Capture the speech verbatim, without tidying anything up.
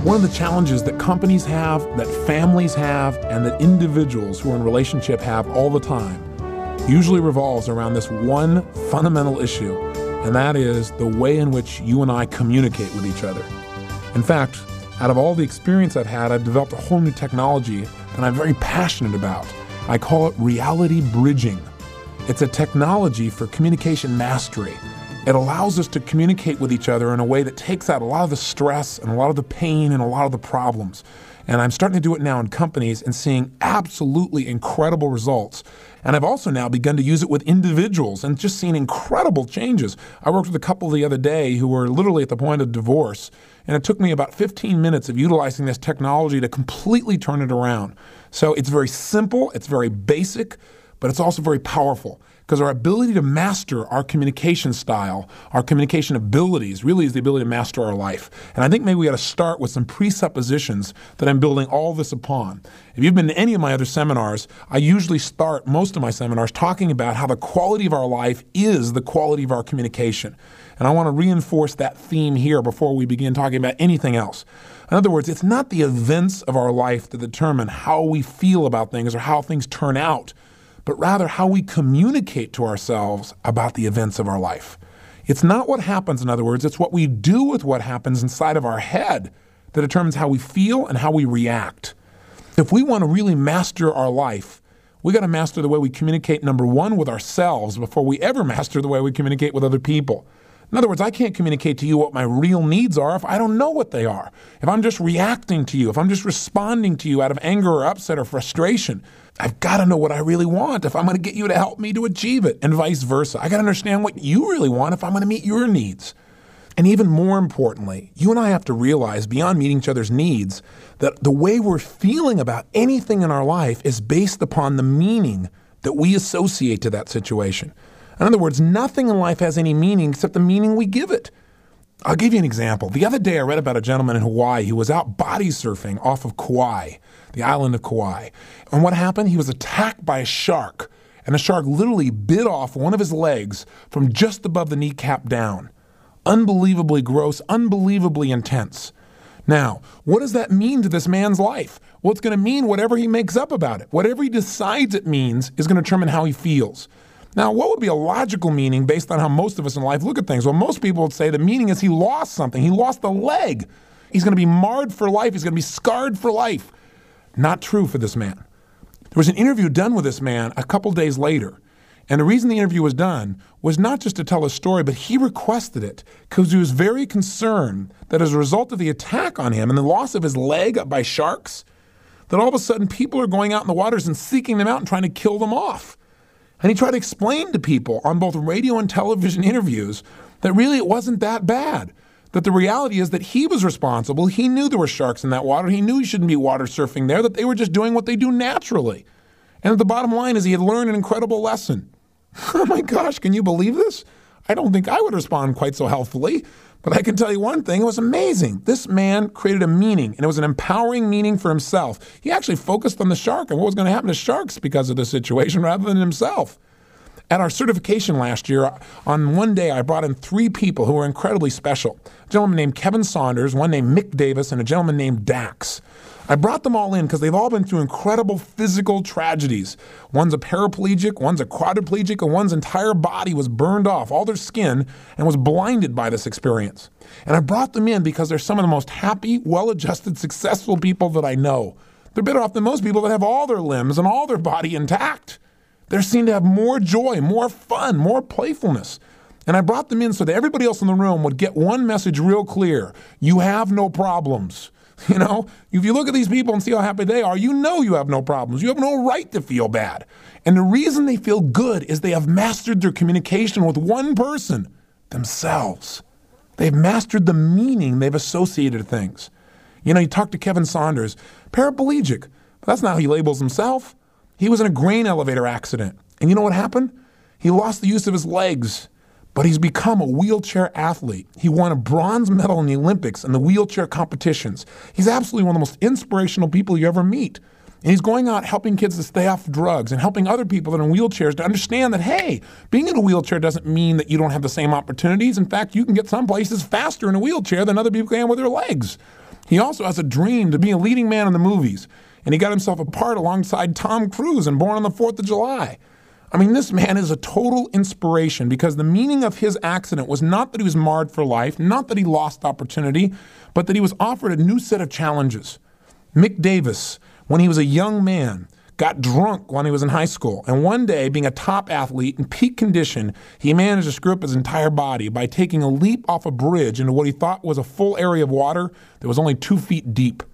One of the challenges that companies have, that families have, and that individuals who are in relationship have all the time usually revolves around this one fundamental issue, and that is the way in which you and I communicate with each other. In fact, out of all the experience I've had, I've developed a whole new technology that I'm very passionate about. I call it reality bridging. It's a technology for communication mastery. It allows us to communicate with each other in a way that takes out a lot of the stress and a lot of the pain and a lot of the problems. And I'm starting to do it now in companies and seeing absolutely incredible results. And I've also now begun to use it with individuals and just seen incredible changes. I worked with a couple the other day who were literally at the point of divorce, and it took me about fifteen minutes of utilizing this technology to completely turn it around. So it's very simple, it's very basic, but it's also very powerful. Because our ability to master our communication style, our communication abilities, really is the ability to master our life. And I think maybe we got to start with some presuppositions that I'm building all this upon. If you've been to any of my other seminars, I usually start most of my seminars talking about how the quality of our life is the quality of our communication. And I want to reinforce that theme here before we begin talking about anything else. In other words, it's not the events of our life that determine how we feel about things or how things turn out, but rather how we communicate to ourselves about the events of our life. It's not what happens, in other words, it's what we do with what happens inside of our head that determines how we feel and how we react. If we want to really master our life, we got to master the way we communicate, number one, with ourselves before we ever master the way we communicate with other people. In other words, I can't communicate to you what my real needs are if I don't know what they are. If I'm just reacting to you, if I'm just responding to you out of anger or upset or frustration, I've got to know what I really want if I'm going to get you to help me to achieve it, and vice versa. I got to understand what you really want if I'm going to meet your needs. And even more importantly, you and I have to realize, beyond meeting each other's needs, that the way we're feeling about anything in our life is based upon the meaning that we associate to that situation. In other words, nothing in life has any meaning except the meaning we give it. I'll give you an example. The other day I read about a gentleman in Hawaii who was out body surfing off of Kauai, the island of Kauai. And what happened? He was attacked by a shark, and the shark literally bit off one of his legs from just above the kneecap down. Unbelievably gross, unbelievably intense. Now, what does that mean to this man's life? Well, it's going to mean whatever he makes up about it. Whatever he decides it means is going to determine how he feels. Now, what would be a logical meaning based on how most of us in life look at things? Well, most people would say the meaning is he lost something. He lost a leg. He's going to be marred for life. He's going to be scarred for life. Not true for this man. There was an interview done with this man a couple days later. And the reason the interview was done was not just to tell a story, but he requested it because he was very concerned that as a result of the attack on him and the loss of his leg by sharks, that all of a sudden people are going out in the waters and seeking them out and trying to kill them off. And he tried to explain to people on both radio and television interviews that really it wasn't that bad. That the reality is that he was responsible. He knew there were sharks in that water. He knew he shouldn't be water surfing there, that they were just doing what they do naturally. And the bottom line is he had learned an incredible lesson. Oh my gosh, can you believe this? I don't think I would respond quite so healthily. But I can tell you one thing, it was amazing. This man created a meaning, and it was an empowering meaning for himself. He actually focused on the shark and what was going to happen to sharks because of this situation rather than himself. At our certification last year, on one day, I brought in three people who were incredibly special. A gentleman named Kevin Saunders, one named Mick Davis, and a gentleman named Dax. I brought them all in because they've all been through incredible physical tragedies. One's a paraplegic, one's a quadriplegic, and one's entire body was burned off, all their skin, and was blinded by this experience. And I brought them in because they're some of the most happy, well-adjusted, successful people that I know. They're better off than most people that have all their limbs and all their body intact. They're seen to have more joy, more fun, more playfulness. And I brought them in so that everybody else in the room would get one message real clear. You have no problems. You know, if you look at these people and see how happy they are, you know you have no problems. You have no right to feel bad. And the reason they feel good is they have mastered their communication with one person, themselves. They've mastered the meaning they've associated to things. You know, you talk to Kevin Saunders, paraplegic, but that's not how he labels himself. He was in a grain elevator accident. And you know what happened? He lost the use of his legs. But he's become a wheelchair athlete. He won a bronze medal in the Olympics and the wheelchair competitions. He's absolutely one of the most inspirational people you ever meet. And he's going out helping kids to stay off drugs and helping other people that are in wheelchairs to understand that, hey, being in a wheelchair doesn't mean that you don't have the same opportunities. In fact, you can get some places faster in a wheelchair than other people can with their legs. He also has a dream to be a leading man in the movies, and he got himself a part alongside Tom Cruise in Born on the Fourth of July. I mean, this man is a total inspiration because the meaning of his accident was not that he was marred for life, not that he lost opportunity, but that he was offered a new set of challenges. Mick Davis, when he was a young man, got drunk when he was in high school, and one day, being a top athlete in peak condition, he managed to screw up his entire body by taking a leap off a bridge into what he thought was a full area of water that was only two feet deep.